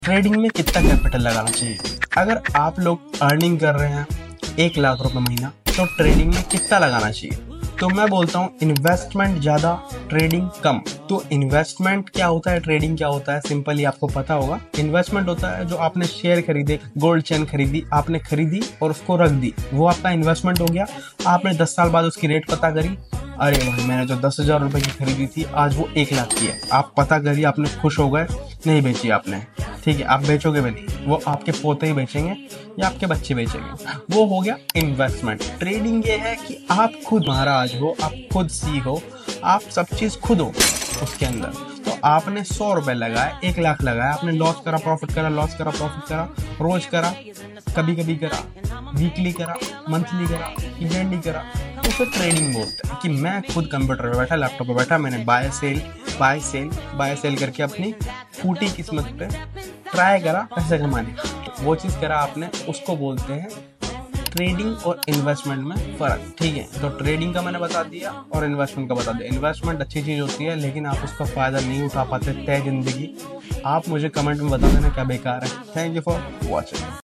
Trading में कितना capital लगाना चाहिए? अगर आप लोग अर्निंग कर रहे हैं 1 लाख रुपए महीना तो ट्रेडिंग में कितना लगाना चाहिए? तो मैं बोलता हूँ इन्वेस्टमेंट ज़्यादा, ट्रेडिंग कम। तो इन्वेस्टमेंट क्या होता है, ट्रेडिंग क्या होता है, सिंपली आपको पता होगा। इन्वेस्टमेंट होता है जो आपने शेयर खरीदे, गोल्ड चेन खरीदी, आपने खरीदी और उसको रख दी, वो आपका इन्वेस्टमेंट हो गया। आपने 10 साल बाद उसकी रेट पता करी, अरे भाई मैंने जो 10,000 रुपये की खरीदी थी आज वो 1 लाख की है। आप पता करिए, आपने खुश हो गए, नहीं बेची आपने, ठीक है, आप बेचोगे भी नहीं, वो आपके पोते ही बेचेंगे या आपके बच्चे बेचेंगे। वो हो गया इन्वेस्टमेंट। ट्रेडिंग ये है कि आप खुद महाराज हो, आप खुद सी हो, आप सब चीज़ खुद हो उसके अंदर। तो आपने 100 रुपये लगाए, 1 लाख लगाया, आपने लॉस करा, प्रॉफिट करा, लॉस करा, प्रॉफिट करा, रोज करा, कभी कभी करा, वीकली करा, मंथली करा, ईयरली करा, तो उसे ट्रेडिंग बोलते हैं। कि मैं खुद कंप्यूटर पे बैठा, लैपटॉप पे बैठा, मैंने बाय सेल करके अपनी फूटी किस्मत पे ट्राई करा पैसे कमाने का, वो चीज़ करा आपने, उसको बोलते हैं ट्रेडिंग और इन्वेस्टमेंट में फ़र्क। ठीक है, तो ट्रेडिंग का मैंने बता दिया और इन्वेस्टमेंट का बता दिया। इन्वेस्टमेंट अच्छी चीज़ होती है लेकिन आप उसका फ़ायदा नहीं उठा पाते तय ज़िंदगी। आप मुझे कमेंट में बता देना क्या बेकार है। Thank you for watching.